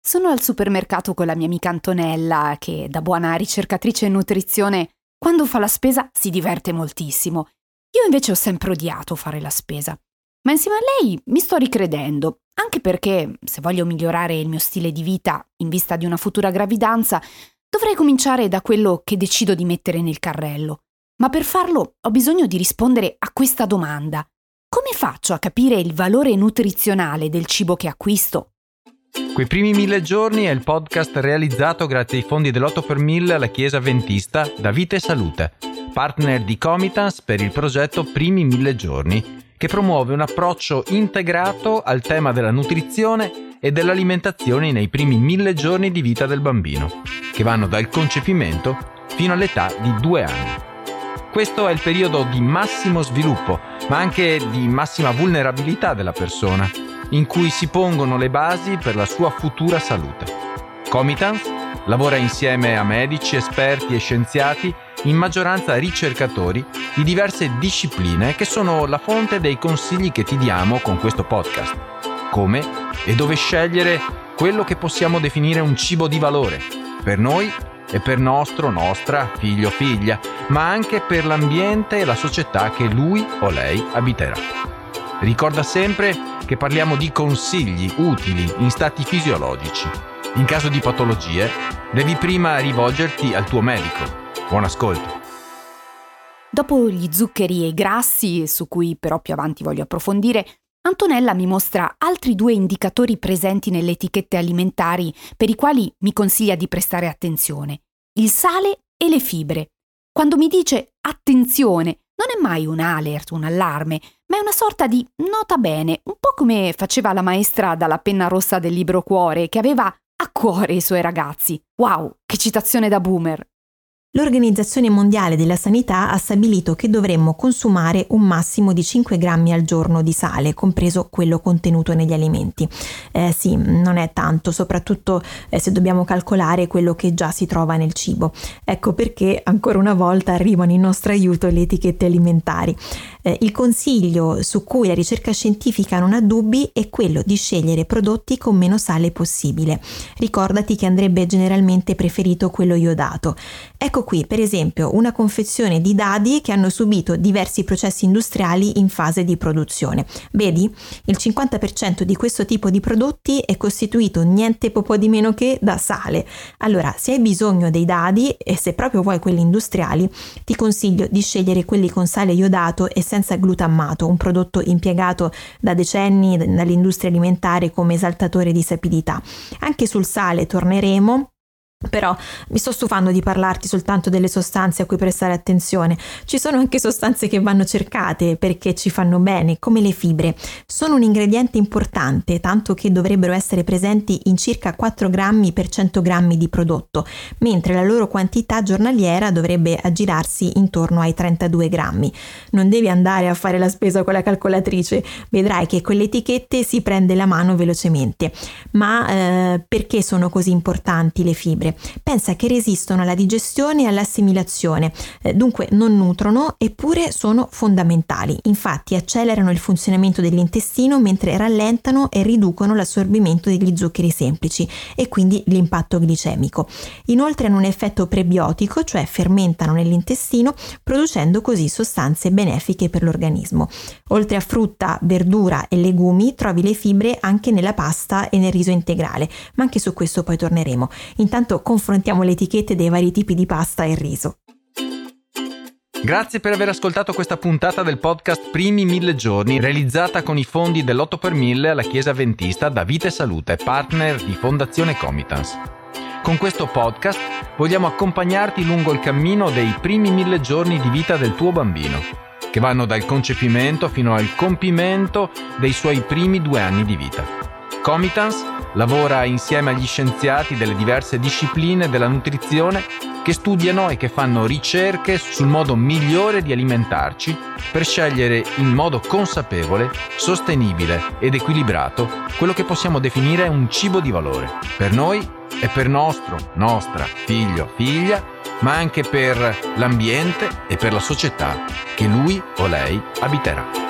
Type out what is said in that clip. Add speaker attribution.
Speaker 1: Sono al supermercato con la mia amica Antonella, che da buona ricercatrice in nutrizione, quando fa la spesa si diverte moltissimo. Io invece ho sempre odiato fare la spesa. Ma insieme a lei mi sto ricredendo, anche perché, se voglio migliorare il mio stile di vita in vista di una futura gravidanza, dovrei cominciare da quello che decido di mettere nel carrello. Ma per farlo ho bisogno di rispondere a questa domanda. Come faccio a capire il valore nutrizionale del cibo che acquisto?
Speaker 2: Quei primi 1000 giorni è il podcast realizzato grazie ai fondi dell'8 per 1000 alla Chiesa Adventista da Vita e Salute, partner di Comitans per il progetto Primi 1000 giorni, che promuove un approccio integrato al tema della nutrizione e dell'alimentazione nei primi 1000 giorni di vita del bambino, che vanno dal concepimento fino all'età di 2 anni. Questo è il periodo di massimo sviluppo, ma anche di massima vulnerabilità della persona, in cui si pongono le basi per la sua futura salute. Comitans lavora insieme a medici, esperti e scienziati, in maggioranza ricercatori, di diverse discipline che sono la fonte dei consigli che ti diamo con questo podcast. Come e dove scegliere quello che possiamo definire un cibo di valore, per noi e per nostra, figlio o figlia, ma anche per l'ambiente e la società che lui o lei abiterà. Ricorda sempre che parliamo di consigli utili in stati fisiologici. In caso di patologie, devi prima rivolgerti al tuo medico. Buon ascolto.
Speaker 1: Dopo gli zuccheri e i grassi, su cui però più avanti voglio approfondire, Antonella mi mostra altri 2 indicatori presenti nelle etichette alimentari per i quali mi consiglia di prestare attenzione: il sale e le fibre. Quando mi dice attenzione, non è mai un alert, un allarme, ma è una sorta di nota bene, un po' come faceva la maestra dalla penna rossa del libro Cuore, che aveva a cuore i suoi ragazzi. Wow, che citazione da boomer!
Speaker 3: L'Organizzazione Mondiale della Sanità ha stabilito che dovremmo consumare un massimo di 5 grammi al giorno di sale, compreso quello contenuto negli alimenti. Sì, non è tanto, soprattutto se dobbiamo calcolare quello che già si trova nel cibo. Ecco perché ancora una volta arrivano in nostro aiuto le etichette alimentari. Il consiglio su cui la ricerca scientifica non ha dubbi è quello di scegliere prodotti con meno sale possibile. Ricordati che andrebbe generalmente preferito quello iodato. Ecco qui, per esempio, una confezione di dadi che hanno subito diversi processi industriali in fase di produzione. Vedi? Il 50% di questo tipo di prodotti è costituito niente po' di meno che da sale. Allora, se hai bisogno dei dadi e se proprio vuoi quelli industriali, ti consiglio di scegliere quelli con sale iodato e senza glutammato, un prodotto impiegato da decenni dall'industria alimentare come esaltatore di sapidità. Anche sul sale torneremo. Però mi sto stufando di parlarti soltanto delle sostanze a cui prestare attenzione. Ci sono anche sostanze che vanno cercate perché ci fanno bene, come le fibre. Sono un ingrediente importante, tanto che dovrebbero essere presenti in circa 4 grammi per 100 grammi di prodotto, mentre la loro quantità giornaliera dovrebbe aggirarsi intorno ai 32 grammi. Non devi andare a fare la spesa con la calcolatrice, vedrai che con le etichette si prende la mano velocemente. Ma perché sono così importanti le fibre? Pensa che resistono alla digestione e all'assimilazione, dunque non nutrono, eppure sono fondamentali. Infatti accelerano il funzionamento dell'intestino mentre rallentano e riducono l'assorbimento degli zuccheri semplici e quindi l'impatto glicemico. Inoltre hanno un effetto prebiotico, cioè fermentano nell'intestino, producendo così sostanze benefiche per l'organismo. Oltre a frutta, verdura e legumi, trovi le fibre anche nella pasta e nel riso integrale, ma anche su questo poi torneremo. Intanto confrontiamo le etichette dei vari tipi di pasta e riso.
Speaker 2: Grazie per aver ascoltato questa puntata del podcast Primi 1000 giorni, realizzata con i fondi dell'8 per 1000 alla Chiesa Adventista da Vita e Salute, partner di Fondazione Comitans. Con questo podcast vogliamo accompagnarti lungo il cammino dei primi 1000 giorni di vita del tuo bambino, che vanno dal concepimento fino al compimento dei suoi primi 2 anni di vita. Comitans lavora insieme agli scienziati delle diverse discipline della nutrizione che studiano e che fanno ricerche sul modo migliore di alimentarci per scegliere in modo consapevole, sostenibile ed equilibrato quello che possiamo definire un cibo di valore per noi e per nostra, figlio, figlia, ma anche per l'ambiente e per la società che lui o lei abiterà.